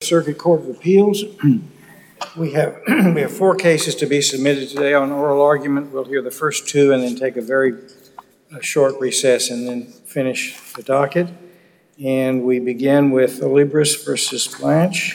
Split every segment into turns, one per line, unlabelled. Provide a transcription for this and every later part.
Circuit Court of Appeals. We have 4 cases to be submitted today on oral argument. We'll hear the first 2 and then take a very short recess and then finish the docket. And we begin with Olibris versus Blanche.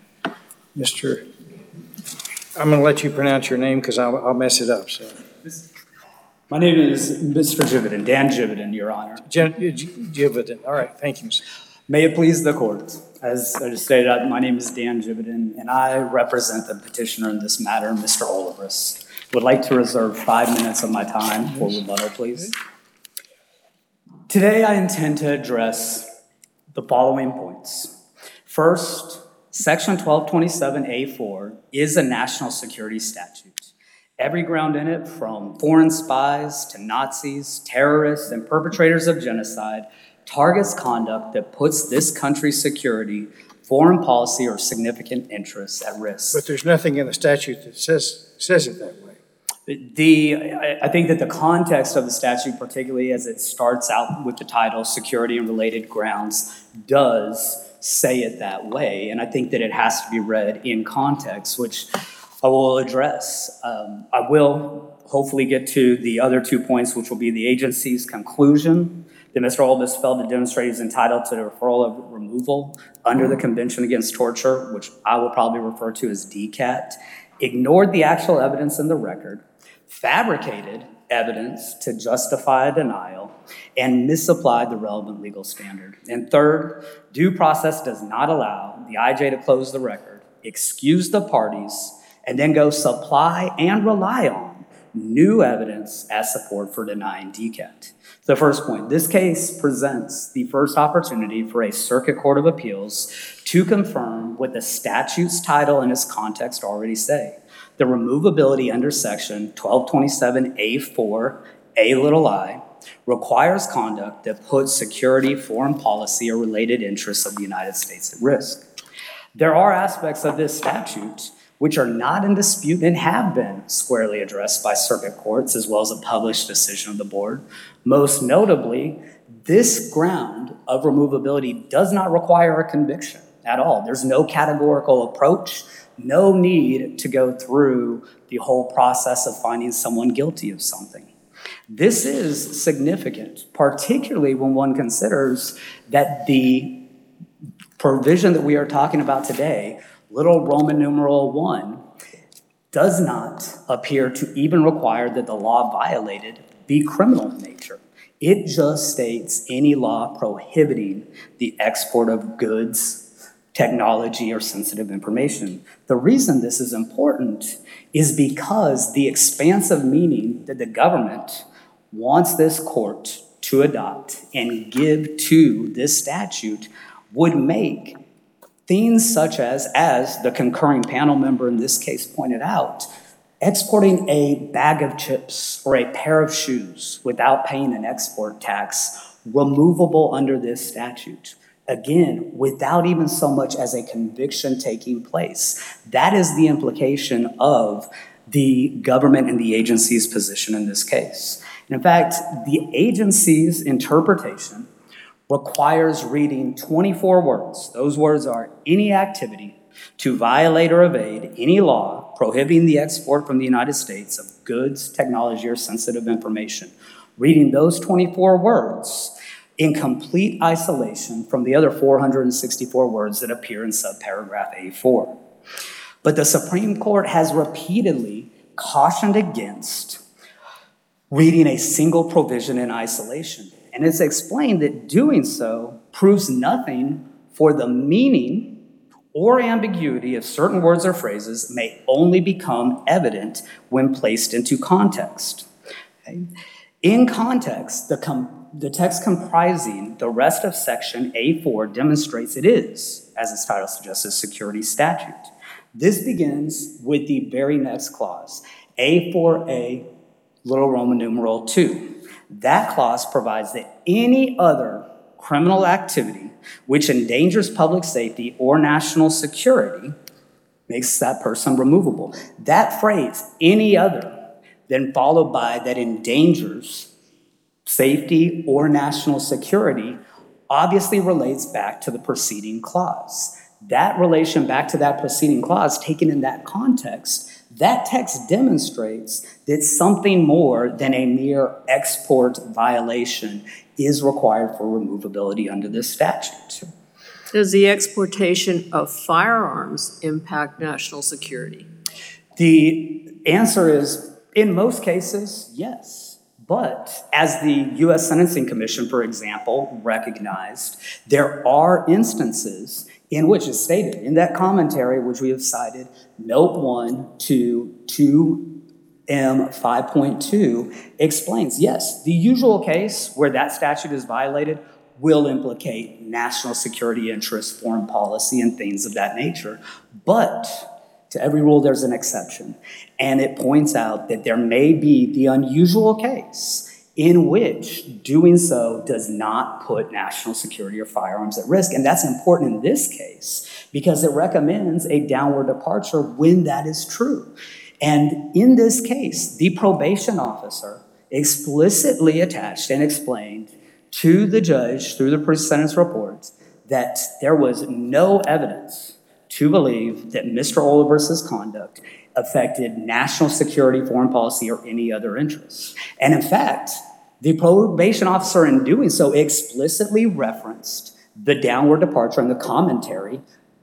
I'm going to let you pronounce your name because I'll mess it up. So.
My name is Mr. Jividen, Dan Jividen, Your Honor.
Jividen. All right. Thank you, Mr.
May it please the court. As I just stated, my name is Dan Jividen, and I represent the petitioner in this matter, Mr. Olibris. Would like to reserve 5 minutes of my time for rebuttal, please. Today, I intend to address the following points. First, Section 1227A4 is a national security statute. Every ground in it, from foreign spies to Nazis, terrorists, and perpetrators of genocide, targets conduct that puts this country's security, foreign policy, or significant interests at risk.
But there's nothing in the statute that says it that way.
I think that the context of the statute, particularly as it starts out with the title, Security and Related Grounds, does say it that way. And I think that it has to be read in context, which I will address. I will hopefully get to the other 2 points, which will be the agency's conclusion that Mr. Olibris failed to demonstrate he's entitled to the referral of removal under the Convention Against Torture, which I will probably refer to as DCAT, ignored the actual evidence in the record, fabricated evidence to justify a denial, and misapplied the relevant legal standard. And third, due process does not allow the IJ to close the record, excuse the parties, and then go supply and rely on new evidence as support for denying DCAT. The first point, this case presents the first opportunity for a Circuit Court of Appeals to confirm what the statute's title and its context already say. The removability under Section 1227A4, requires conduct that puts security, foreign policy, or related interests of the United States at risk. There are aspects of this statute which are not in dispute and have been squarely addressed by circuit courts as well as a published decision of the board. Most notably, this ground of removability does not require a conviction at all. There's no categorical approach, no need to go through the whole process of finding someone guilty of something. This is significant, particularly when one considers that the provision that we are talking about today, little Roman numeral 1, does not appear to even require that the law violated be criminal in nature. It just states any law prohibiting the export of goods, technology, or sensitive information. The reason this is important is because the expansive meaning that the government wants this court to adopt and give to this statute would make things such as the concurring panel member in this case pointed out, exporting a bag of chips or a pair of shoes without paying an export tax removable under this statute. Again, without even so much as a conviction taking place. That is the implication of the government and the agency's position in this case. In fact, the agency's interpretation requires reading 24 words. Those words are any activity to violate or evade any law prohibiting the export from the United States of goods, technology, or sensitive information. Reading those 24 words in complete isolation from the other 464 words that appear in subparagraph A4. But the Supreme Court has repeatedly cautioned against reading a single provision in isolation. And it's explained that doing so proves nothing, for the meaning or ambiguity of certain words or phrases may only become evident when placed into context. Okay? In context, the text comprising the rest of Section A4 demonstrates it is, as its title suggests, a security statute. This begins with the very next clause, A4A, little Roman numeral 2. That clause provides that any other criminal activity which endangers public safety or national security makes that person removable. That phrase, any other, then followed by that endangers safety or national security, obviously relates back to the preceding clause. that relation back to that preceding clause, taken in that context, that text demonstrates that something more than a mere export violation is required for removability under this statute.
Does the exportation of firearms impact national security?
The answer is, in most cases, yes. But as the U.S. Sentencing Commission, for example, recognized, there are instances in which it's stated in that commentary, which we have cited, Note 1 to 2M5.2 explains, yes, the usual case where that statute is violated will implicate national security interests, foreign policy, and things of that nature. But to every rule, there's an exception. And it points out that there may be the unusual case in which doing so does not put national security or firearms at risk. And that's important in this case because it recommends a downward departure when that is true. And in this case, the probation officer explicitly attached and explained to the judge through the pre-sentence reports that there was no evidence to believe that Mr. Oliver's conduct affected national security, foreign policy, or any other interests. And in fact, the probation officer in doing so explicitly referenced the downward departure in the commentary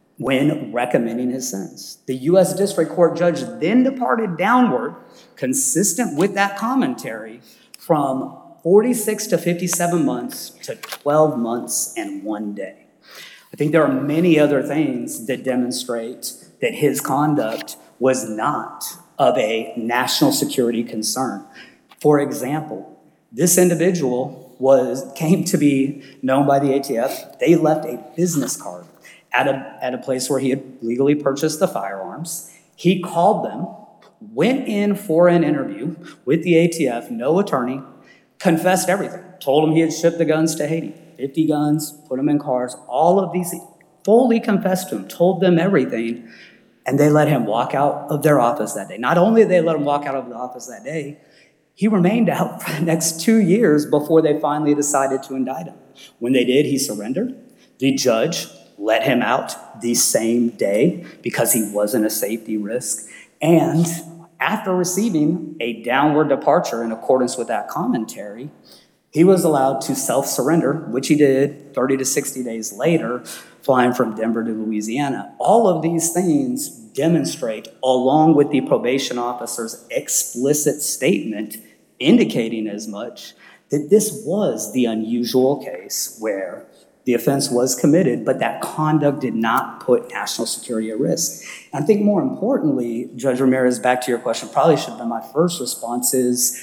when recommending his sentence. The U.S. District Court judge then departed downward, consistent with that commentary, from 46 to 57 months to 12 months and 1 day. I think there are many other things that demonstrate that his conduct was not of a national security concern. For example, this individual came to be known by the ATF. They left a business card at a place where he had legally purchased the firearms. He called them, went in for an interview with the ATF, no attorney, confessed everything, told him he had shipped the guns to Haiti, 50 guns, put them in cars, all of these, fully confessed to him, told them everything, and they let him walk out of their office that day. Not only did they let him walk out of the office that day, he remained out for the next 2 years before they finally decided to indict him. When they did, he surrendered. The judge let him out the same day because he wasn't a safety risk. And after receiving a downward departure in accordance with that commentary, he was allowed to self-surrender, which he did 30 to 60 days later, flying from Denver to Louisiana. All of these things demonstrate, along with the probation officer's explicit statement indicating as much, that this was the unusual case where the offense was committed, but that conduct did not put national security at risk. And I think more importantly, Judge Ramirez, back to your question, probably should have been my first response is,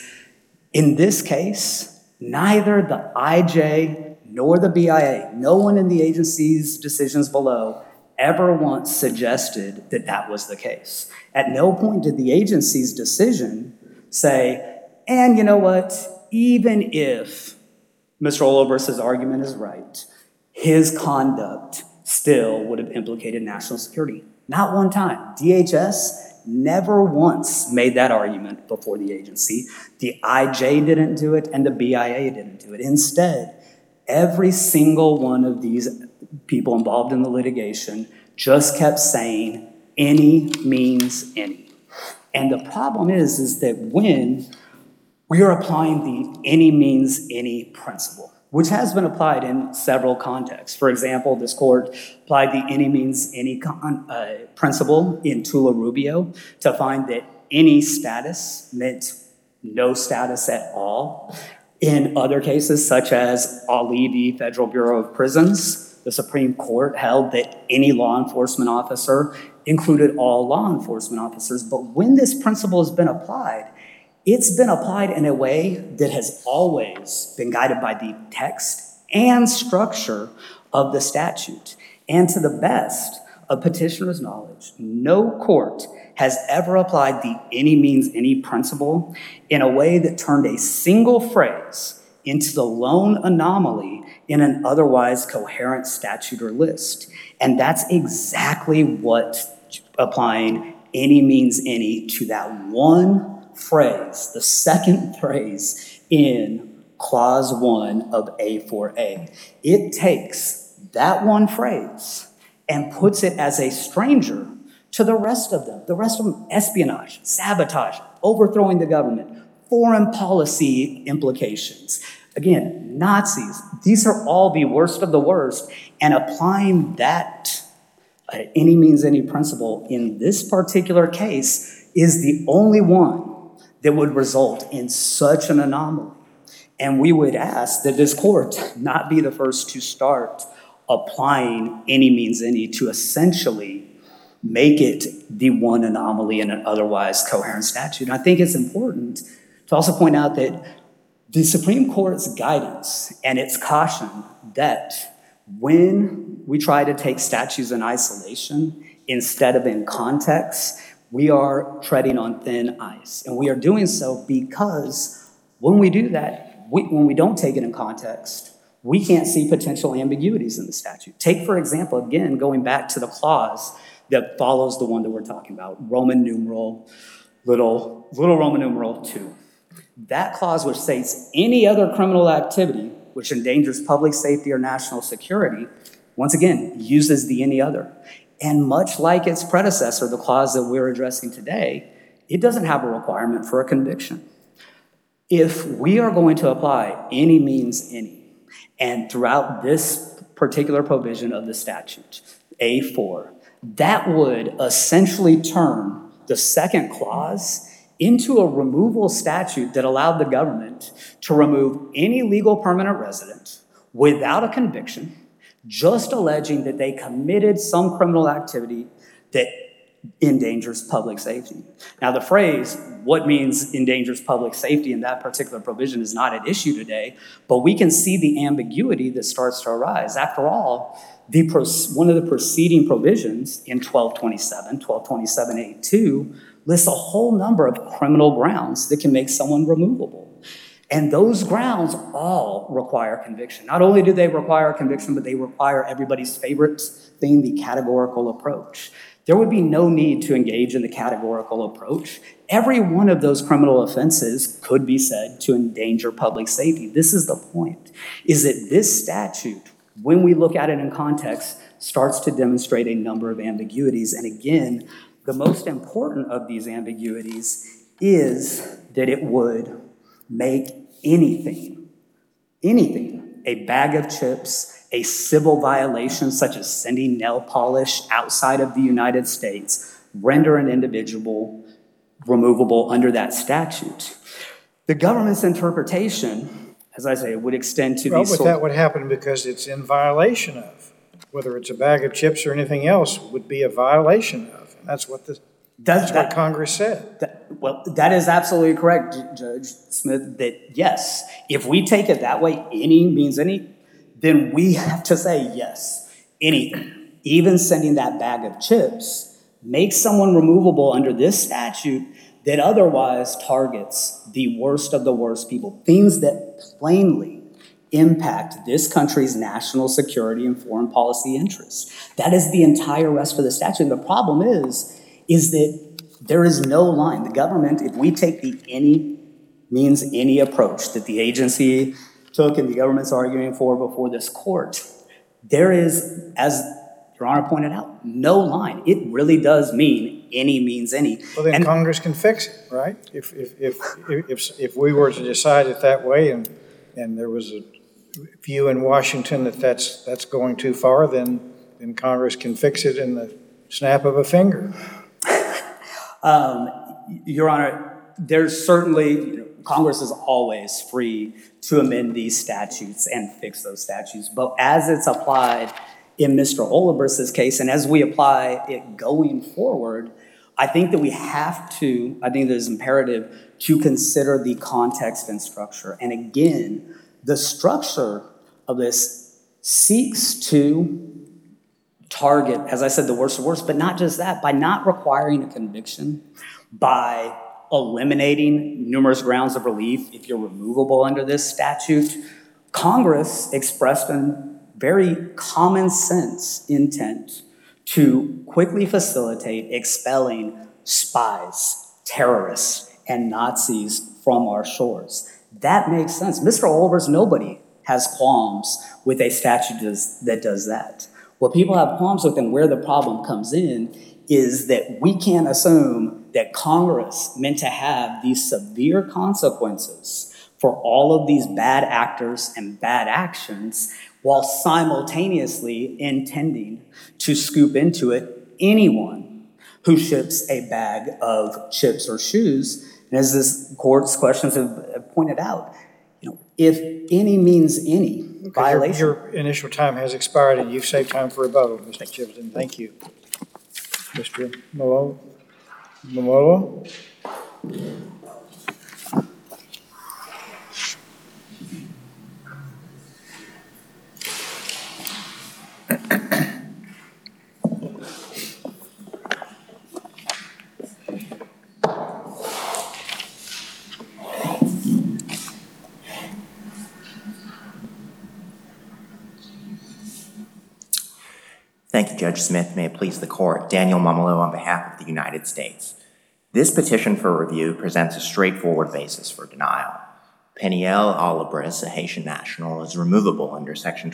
in this case, neither the IJ nor the BIA, no one in the agency's decisions below ever once suggested that that was the case. At no point did the agency's decision say, and you know what, even if Mr. Oliver's argument is right, his conduct still would have implicated national security. Not one time. DHS never once made that argument before the agency. The IJ didn't do it, and the BIA didn't do it. Instead, every single one of these people involved in the litigation just kept saying, any means any. And the problem is that when we are applying the any means any principle, which has been applied in several contexts. For example, this court applied the any means any principle in Tula Rubio to find that any status meant no status at all. In other cases, such as Ali v. Federal Bureau of Prisons, the Supreme Court held that any law enforcement officer included all law enforcement officers. But when this principle has been applied, it's been applied in a way that has always been guided by the text and structure of the statute. And to the best of petitioner's knowledge, no court has ever applied the any means any principle in a way that turned a single phrase into the lone anomaly in an otherwise coherent statute or list. And that's exactly what applying any means any to that one phrase, the second phrase in Clause 1 of A4A. It takes that one phrase and puts it as a stranger to the rest of them. The rest of them, espionage, sabotage, overthrowing the government, foreign policy implications. Again, Nazis, these are all the worst of the worst, and applying that any means any principle in this particular case is the only one that would result in such an anomaly. And we would ask that this court not be the first to start applying any means any to essentially make it the one anomaly in an otherwise coherent statute. And I think it's important to also point out that the Supreme Court's guidance and its caution that when we try to take statutes in isolation instead of in context, we are treading on thin ice. And we are doing so because when we do that, when we don't take it in context, we can't see potential ambiguities in the statute. Take, for example, again, going back to the clause that follows the one that we're talking about, Roman numeral, little Roman numeral 2. That clause which states any other criminal activity which endangers public safety or national security, once again, uses the any other. And much like its predecessor, the clause that we're addressing today, it doesn't have a requirement for a conviction. If we are going to apply any means any, and throughout this particular provision of the statute, A4, that would essentially turn the second clause into a removal statute that allowed the government to remove any legal permanent resident without a conviction, just alleging that they committed some criminal activity that endangers public safety. Now, the phrase, what means endangers public safety in that particular provision is not at issue today, but we can see the ambiguity that starts to arise. After all, one of the preceding provisions in 1227A2, lists a whole number of criminal grounds that can make someone removable. And those grounds all require conviction. Not only do they require conviction, but they require everybody's favorite thing, the categorical approach. There would be no need to engage in the categorical approach. Every one of those criminal offenses could be said to endanger public safety. This is the point, is that this statute, when we look at it in context, starts to demonstrate a number of ambiguities. And again, the most important of these ambiguities is that it would make anything, a bag of chips, a civil violation such as sending nail polish outside of the United States, render an individual removable under that statute. The government's interpretation, as I say, would extend to these.
But that would happen because it's in violation of. Whether it's a bag of chips or anything else would be a violation of. And that's what what Congress said.
That is absolutely correct, Judge Smith, that yes, if we take it that way, any means any, then we have to say yes, anything. Even sending that bag of chips makes someone removable under this statute that otherwise targets the worst of the worst people, things that plainly impact this country's national security and foreign policy interests. That is the entire rest of the statute. And the problem is that there is no line. The government, if we take the any means any approach that the agency took and the government's arguing for before this court, there is, as Your Honor pointed out, no line. It really does mean any means any.
Well, then Congress can fix it, right? If we were to decide it that way and there was a view in Washington that that's going too far, then Congress can fix it in the snap of a finger.
Your Honor, there's certainly, Congress is always free to amend these statutes and fix those statutes. But as it's applied in Mr. Oliver's case, and as we apply it going forward, I think that I think that it's imperative to consider the context and structure. And again, the structure of this seeks to target, as I said, the worst of worst, but not just that, by not requiring a conviction, by eliminating numerous grounds of relief if you're removable under this statute, Congress expressed a very common sense intent to quickly facilitate expelling spies, terrorists, and Nazis from our shores. That makes sense. Mr. Oliver's, nobody has qualms with a statute that does that. What people have qualms with and where the problem comes in is that we can't assume that Congress meant to have these severe consequences for all of these bad actors and bad actions while simultaneously intending to scoop into it anyone who ships a bag of chips or shoes. And as this court's questions have pointed out, if any means any violation.
Your initial time has expired, and you've saved time for rebuttal, Mr. Chivitan. Thank you. Mr. Momola?
Thank you, Judge Smith. May it please the court. Daniel Momolo on behalf of the United States. This petition for review presents a straightforward basis for denial. Peniel Alabris, a Haitian national, is removable under Section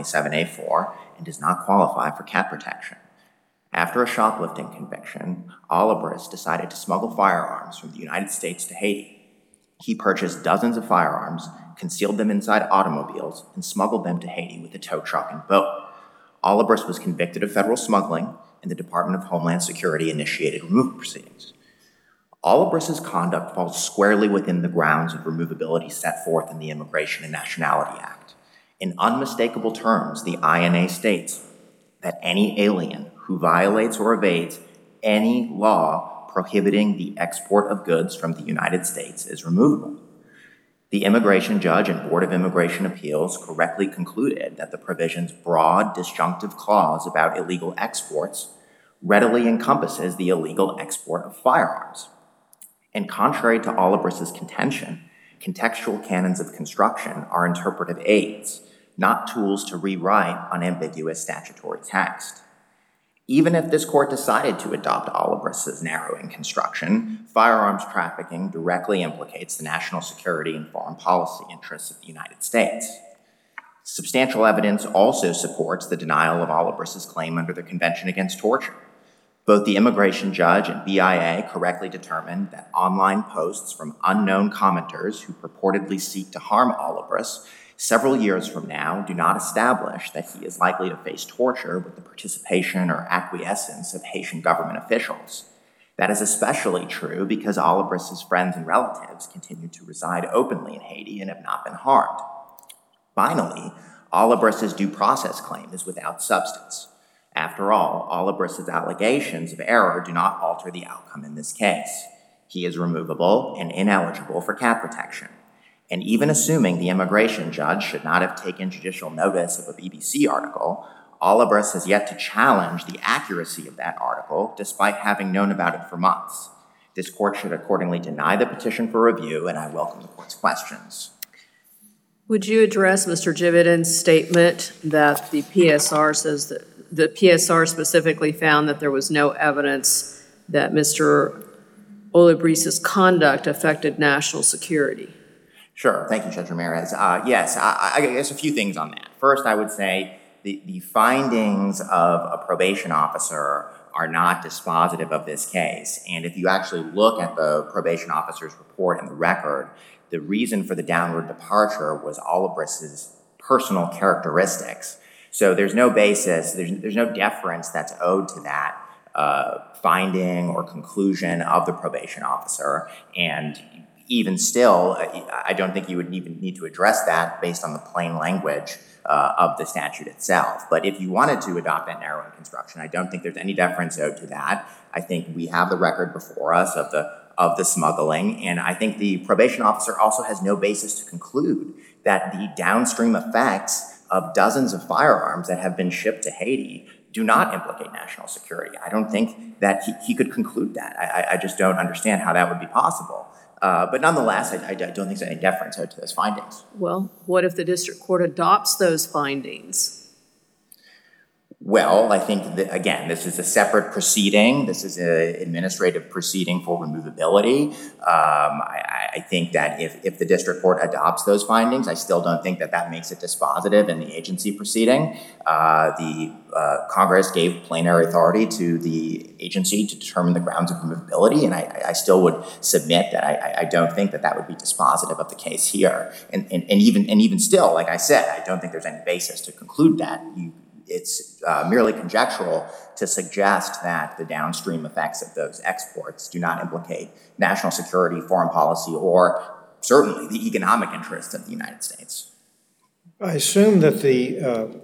1227A4 and does not qualify for cat protection. After a shoplifting conviction, Alabris decided to smuggle firearms from the United States to Haiti. He purchased dozens of firearms, concealed them inside automobiles, and smuggled them to Haiti with a tow truck and boat. Alabris was convicted of federal smuggling, and the Department of Homeland Security initiated removal proceedings. Alabris's conduct falls squarely within the grounds of removability set forth in the Immigration and Nationality Act. In unmistakable terms, the INA states that any alien who violates or evades any law prohibiting the export of goods from the United States is removable. The immigration judge and Board of Immigration Appeals correctly concluded that the provision's broad disjunctive clause about illegal exports readily encompasses the illegal export of firearms. And contrary to Alabris's contention, contextual canons of construction are interpretive aids, not tools to rewrite unambiguous statutory text. Even if this court decided to adopt Alabris's narrowing construction, firearms trafficking directly implicates the national security and foreign policy interests of the United States. Substantial evidence also supports the denial of Alabris's claim under the Convention Against Torture. Both the immigration judge and BIA correctly determined that online posts from unknown commenters who purportedly seek to harm Alabris several years from now do not establish that he is likely to face torture with the participation or acquiescence of Haitian government officials. That is especially true because Alabris's friends and relatives continue to reside openly in Haiti and have not been harmed. Finally, Alabris's due process claim is without substance. After all, Alabris's allegations of error do not alter the outcome in this case. He is removable and ineligible for cat protection. And even assuming the immigration judge should not have taken judicial notice of a BBC article, Alabris has yet to challenge the accuracy of that article despite having known about it for months. This court should accordingly deny the petition for review, and I welcome the court's questions.
Would you address Mr. Chivitan's statement that the PSR says that the PSR specifically found that there was no evidence that Mr. Alabris's conduct affected national security?
Sure. Thank you, Judge Ramirez. Yes, I guess a few things on that. First, I would say the findings of a probation officer are not dispositive of this case. And if you actually look at the probation officer's report and the record, the reason for the downward departure was Alabris's personal characteristics. So there's no basis, there's no deference that's owed to that finding or conclusion of the probation officer. And even still, I don't think you would even need to address that based on the plain language of the statute itself. But if you wanted to adopt that narrowing construction, I don't think there's any deference owed to that. I think we have the record before us of the smuggling, and I think the probation officer also has no basis to conclude that the downstream effects of dozens of firearms that have been shipped to Haiti do not implicate national security. I don't think that he could conclude that. I just don't understand how that would be possible. But nonetheless, I don't think there's any deference owed to those findings.
Well, what if the district court adopts those findings?
Well, I think that, again, this is a separate proceeding. This is an administrative proceeding for removability. I think that if the district court adopts those findings, I still don't think that makes it dispositive in the agency proceeding. Congress gave plenary authority to the agency to determine the grounds of removability, and I still would submit that I don't think that would be dispositive of the case here. And even still, like I said, I don't think there's any basis to conclude that. It's merely conjectural to suggest that the downstream effects of those exports do not implicate national security, foreign policy, or certainly the economic interests of the United States.
I assume that the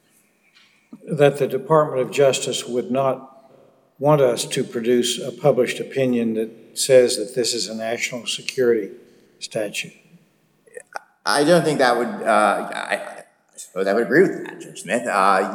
Department of Justice would not want us to produce a published opinion that says that this is a national security statute. I
don't think that would. I suppose I would agree with that, Judge Smith.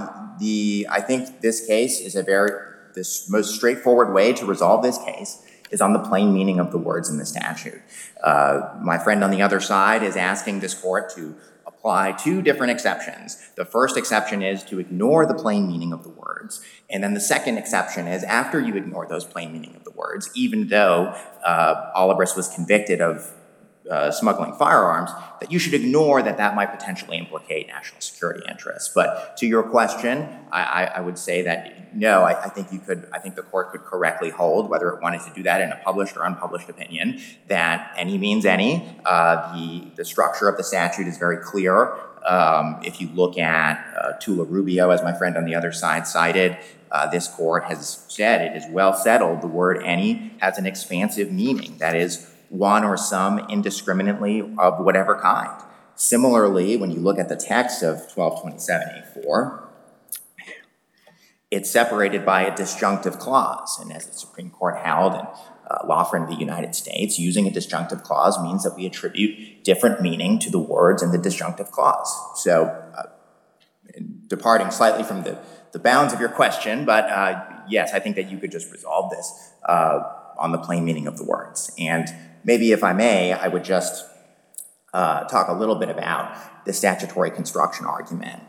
I think this case is this most straightforward way to resolve this case is on the plain meaning of the words in the statute. My friend on the other side is asking this court to apply two different exceptions. The first exception is to ignore the plain meaning of the words. And then the second exception is after you ignore those plain meaning of the words, even though Olibris was convicted of smuggling firearms, that you should ignore that might potentially implicate national security interests. But to your question, I would say that no, I think the court could correctly hold, whether it wanted to do that in a published or unpublished opinion, that any means any. The structure of the statute is very clear. If you look at Tula Rubio, as my friend on the other side cited, this court has said it is well settled. The word any has an expansive meaning. That is, one or some indiscriminately of whatever kind. Similarly, when you look at the text of 1227A4, it's separated by a disjunctive clause. And as the Supreme Court held in Loughran v. United States, using a disjunctive clause means that we attribute different meaning to the words in the disjunctive clause. So, departing slightly from the bounds of your question, but yes, I think that you could just resolve this on the plain meaning of the words. And maybe, if I may, I would just talk a little bit about the statutory construction argument.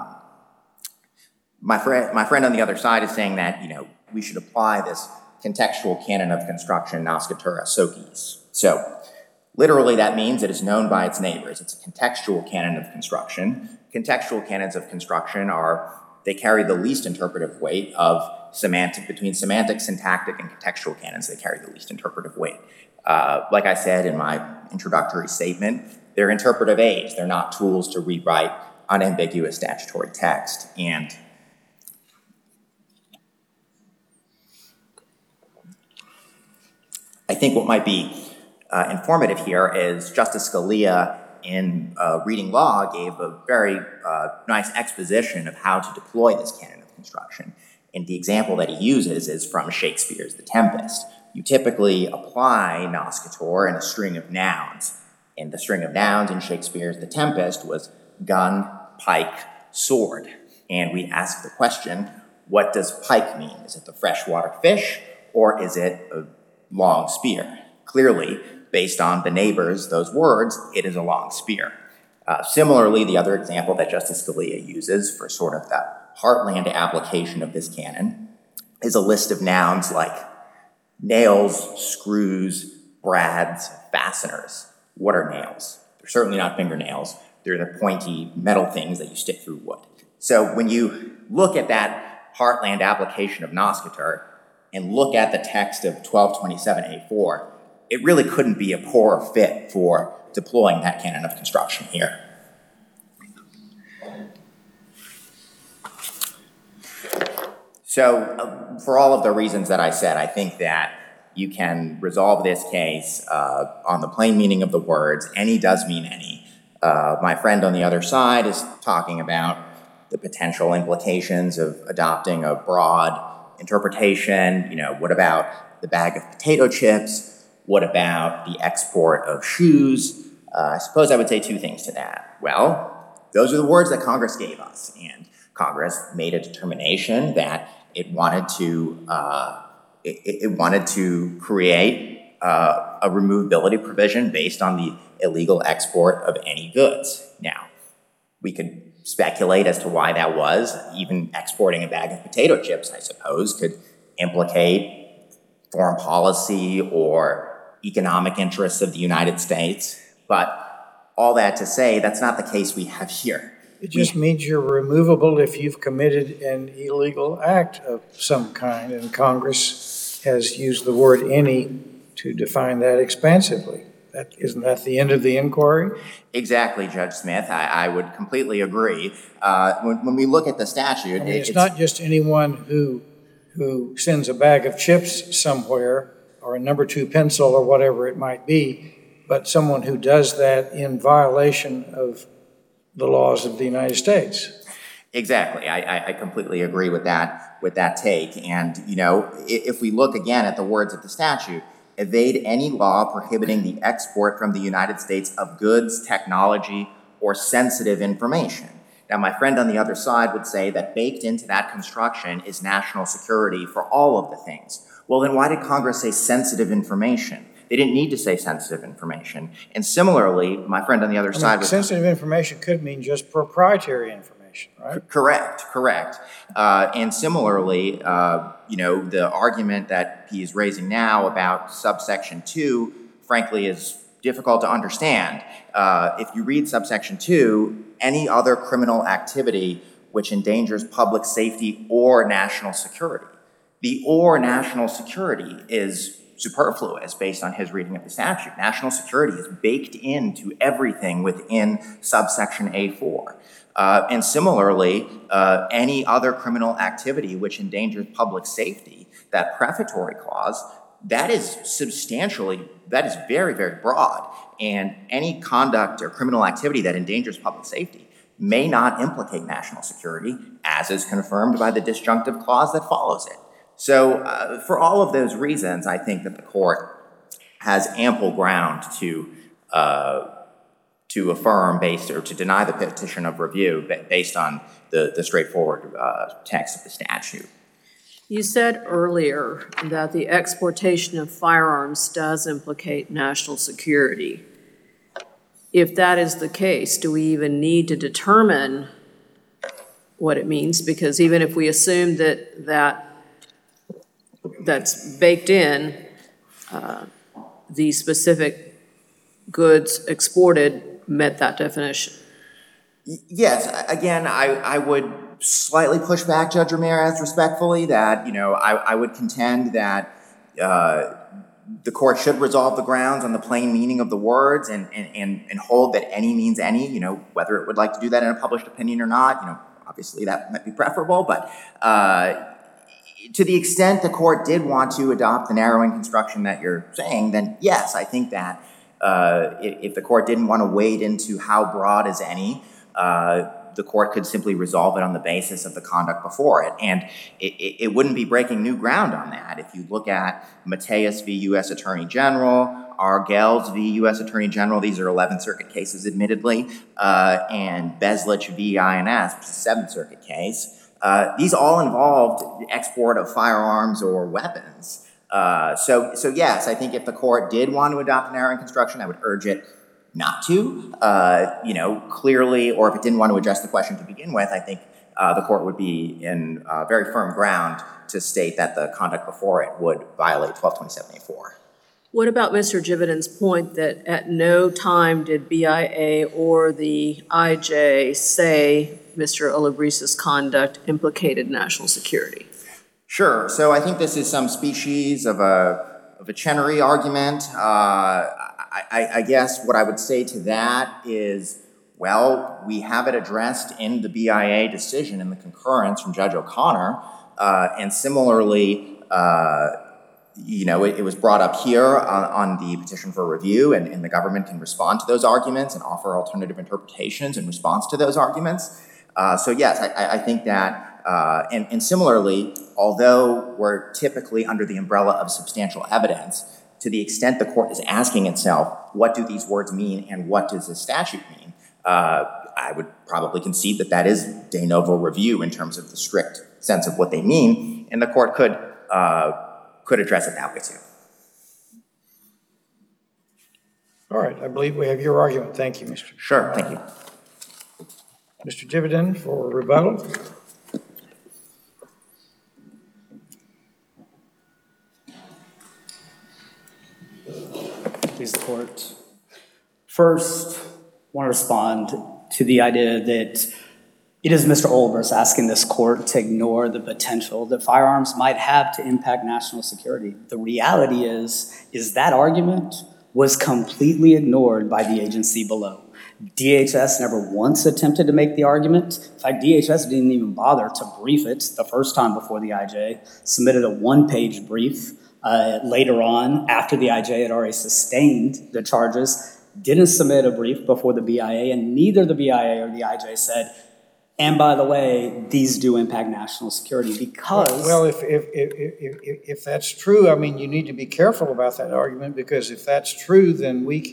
My friend on the other side is saying that, we should apply this contextual canon of construction, nascitura socis. So, literally, that means it is known by its neighbors. It's a contextual canon of construction. Contextual canons of construction they carry the least interpretive weight of between semantic, syntactic, and contextual canons. They carry the least interpretive weight. Like I said in my introductory statement, they're interpretive aids. They're not tools to rewrite unambiguous statutory text. And I think what might be informative here is Justice Scalia, in reading law, gave a very nice exposition of how to deploy this canon of construction. And the example that he uses is from Shakespeare's The Tempest. You typically apply nascitur in a string of nouns. And the string of nouns in Shakespeare's The Tempest was gun, pike, sword. And we ask the question, what does pike mean? Is it the freshwater fish, or is it a long spear? Clearly, based on the neighbors, those words, it is a long spear. Similarly, the other example that Justice Scalia uses for sort of the heartland application of this canon is a list of nouns like nails, screws, brads, fasteners. What are nails? They're certainly not fingernails. They're the pointy metal things that you stick through wood. So when you look at that heartland application of nascitur and look at the text of 1227A4, it really couldn't be a poorer fit for deploying that canon of construction here. So for all of the reasons that I said, I think that you can resolve this case on the plain meaning of the words. Any does mean any. My friend on the other side is talking about the potential implications of adopting a broad interpretation. What about the bag of potato chips? What about the export of shoes? I suppose I would say two things to that. Well, those are the words that Congress gave us, and Congress made a determination that it wanted to create a removability provision based on the illegal export of any goods. Now, we could speculate as to why that was. Even exporting a bag of potato chips, I suppose, could implicate foreign policy or economic interests of the United States. But all that to say, that's not the case we have here.
It just means you're removable if you've committed an illegal act of some kind, and Congress has used the word any to define that expansively. Isn't that the end of the inquiry?
Exactly, Judge Smith. I would completely agree. When we look at the statute,
it's not just anyone who sends a bag of chips somewhere or a number 2 pencil or whatever it might be, but someone who does that in violation of the laws of the United States.
Exactly. I completely agree with that take. And, if we look again at the words of the statute, evade any law prohibiting the export from the United States of goods, technology, or sensitive information. Now, my friend on the other side would say that baked into that construction is national security for all of the things. Well, then why did Congress say sensitive information? They didn't need to say sensitive information. And similarly, my friend on the other side would...
Sensitive information could mean just proprietary information, right?
Correct. And similarly, the argument that he is raising now about subsection 2, frankly, is difficult to understand. If you read subsection 2, any other criminal activity which endangers public safety or national security. The or national security is superfluous based on his reading of the statute. National security is baked into everything within subsection A4. And similarly, any other criminal activity which endangers public safety, that prefatory clause, that is very, very broad. And any conduct or criminal activity that endangers public safety may not implicate national security, as is confirmed by the disjunctive clause that follows it. So for all of those reasons, I think that the court has ample ground to affirm to deny the petition of review based on the straightforward text of the statute.
You said earlier that the exportation of firearms does implicate national security. If that is the case, do we even need to determine what it means? Because even if we assume that's baked in, the specific goods exported met that definition.
Yes, again, I would slightly push back, Judge Ramirez, respectfully, that, I would contend that the court should resolve the grounds on the plain meaning of the words and hold that any means any, whether it would like to do that in a published opinion or not, obviously that might be preferable, but to the extent the court did want to adopt the narrowing construction that you're saying, then yes, I think that if the court didn't want to wade into how broad is any, the court could simply resolve it on the basis of the conduct before it. And it wouldn't be breaking new ground on that. If you look at Mateus v. U.S. Attorney General, Argels v. U.S. Attorney General, these are 11th Circuit cases admittedly, and Beslich v. INS, which is a 7th Circuit case, these all involved the export of firearms or weapons. So yes, I think if the court did want to adopt narrowing construction, I would urge it not to, clearly, or if it didn't want to address the question to begin with, I think the court would be in very firm ground to state that the conduct before it would violate 1227A4.
What about Mr. Jividen's point that at no time did BIA or the IJ say Mr. Olabris's conduct implicated national security?
Sure. So I think this is some species of a Chenery argument. I guess what I would say to that is, well, we have it addressed in the BIA decision in the concurrence from Judge O'Connor, and similarly, it was brought up here on the petition for review, and the government can respond to those arguments and offer alternative interpretations in response to those arguments. So yes, I think that, and similarly, although we're typically under the umbrella of substantial evidence, to the extent the court is asking itself, what do these words mean and what does the statute mean? I would probably concede that that is de novo review in terms of the strict sense of what they mean, and the court could address it that way too.
All right, I believe we have your argument. Thank you, Mr.
Sure, thank you.
Mr. Jividen for rebuttal.
Please, the court. First, I want to respond to the idea that it is Mr. Olbers asking this court to ignore the potential that firearms might have to impact national security. The reality is that argument was completely ignored by the agency below. DHS never once attempted to make the argument. In fact, DHS didn't even bother to brief it the first time before the IJ, submitted a one-page brief later on after the IJ had already sustained the charges, didn't submit a brief before the BIA, and neither the BIA or the IJ said, and by the way, these do impact national security because...
Well, if that's true, I mean, you need to be careful about that argument, because if that's true, then we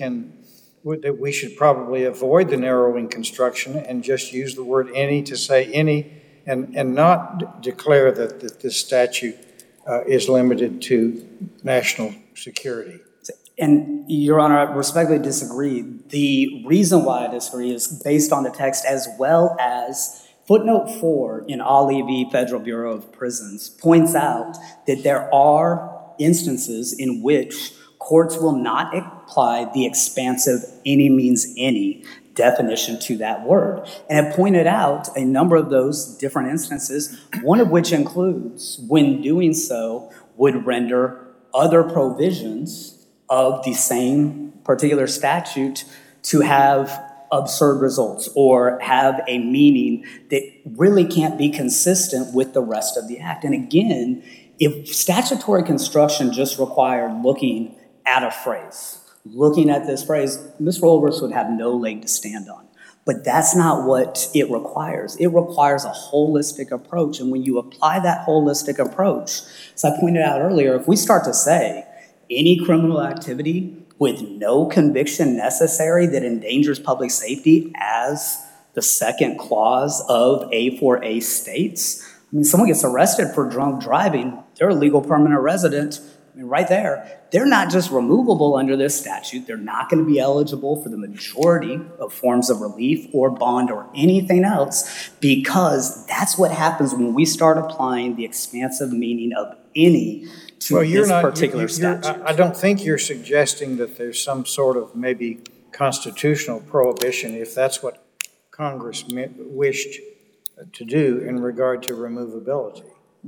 should probably avoid the narrowing construction and just use the word any to say any, and not declare that this statute is limited to national security.
And, Your Honor, I respectfully disagree. The reason why I disagree is based on the text, as well as footnote 4 in Ali v. Federal Bureau of Prisons points out that there are instances in which courts will not apply the expansive any means any definition to that word. And it pointed out a number of those different instances, one of which includes when doing so would render other provisions of the same particular statute to have absurd results or have a meaning that really can't be consistent with the rest of the act. And again, if statutory construction just required looking at a phrase, looking at this phrase, Mr. Olbers would have no leg to stand on. But that's not what it requires. It requires a holistic approach. And when you apply that holistic approach, as I pointed out earlier, if we start to say any criminal activity with no conviction necessary that endangers public safety, as the second clause of A4A states, I mean, someone gets arrested for drunk driving, they're a legal permanent resident. I mean, right there, they're not just removable under this statute. They're not going to be eligible for the majority of forms of relief or bond or anything else, because that's what happens when we start applying the expansive meaning of any to this particular statute.
I don't think you're suggesting that there's some sort of maybe constitutional prohibition, if that's what Congress wished to do in regard to removability.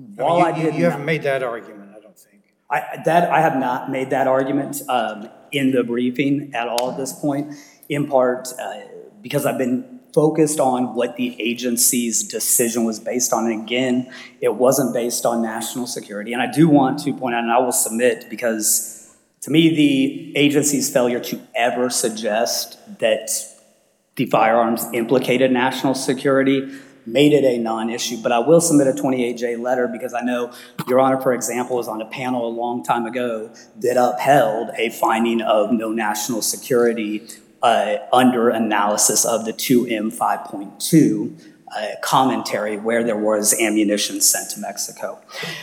You haven't made that argument, I don't think.
I have not made that argument in the briefing at all at this point, in part because I've been focused on what the agency's decision was based on. And again, it wasn't based on national security. And I do want to point out, and I will submit, because to me, the agency's failure to ever suggest that the firearms implicated national security made it a non-issue. But I will submit a 28J letter, because I know Your Honor, for example, was on a panel a long time ago that upheld a finding of no national security under analysis of the 2M 5.2 commentary, where there was ammunition sent to Mexico.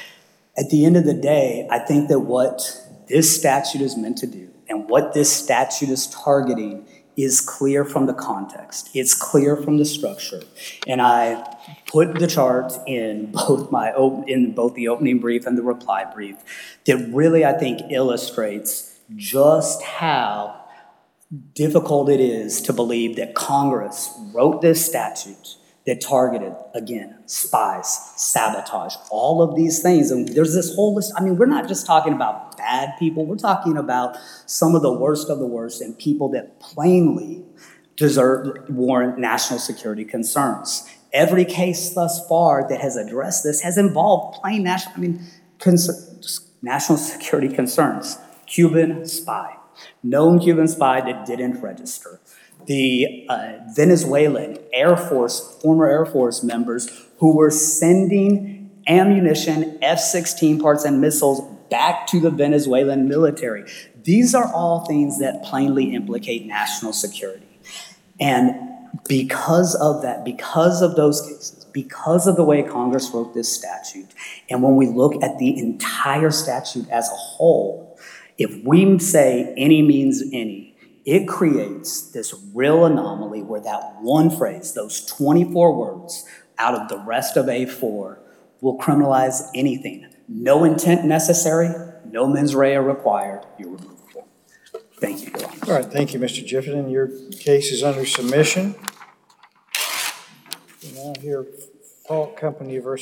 At the end of the day, I think that what this statute is meant to do and what this statute is targeting is clear from the context. It's clear from the structure. And I put the chart in both the opening brief and the reply brief that really, I think, illustrates just how difficult it is to believe that Congress wrote this statute that targeted, again, spies, sabotage, all of these things. And there's this whole list. I mean, we're not just talking about bad people. We're talking about some of the worst and people that plainly warrant national security concerns. Every case thus far that has addressed this has involved plain national security concerns. Cuban spy. Known Cuban spy that didn't register. The Venezuelan former Air Force members who were sending ammunition, F-16 parts and missiles back to the Venezuelan military. These are all things that plainly implicate national security. And because of that, because of those cases, because of the way Congress wrote this statute, and when we look at the entire statute as a whole, if we say any means any, it creates this real anomaly where that one phrase, those 24 words out of the rest of A4 will criminalize anything. No intent necessary, no mens rea required, you're removable. Thank you, Your Honor.
All right, thank you, Mr. Jividen. Your case is under submission. We now hear Falk Company versus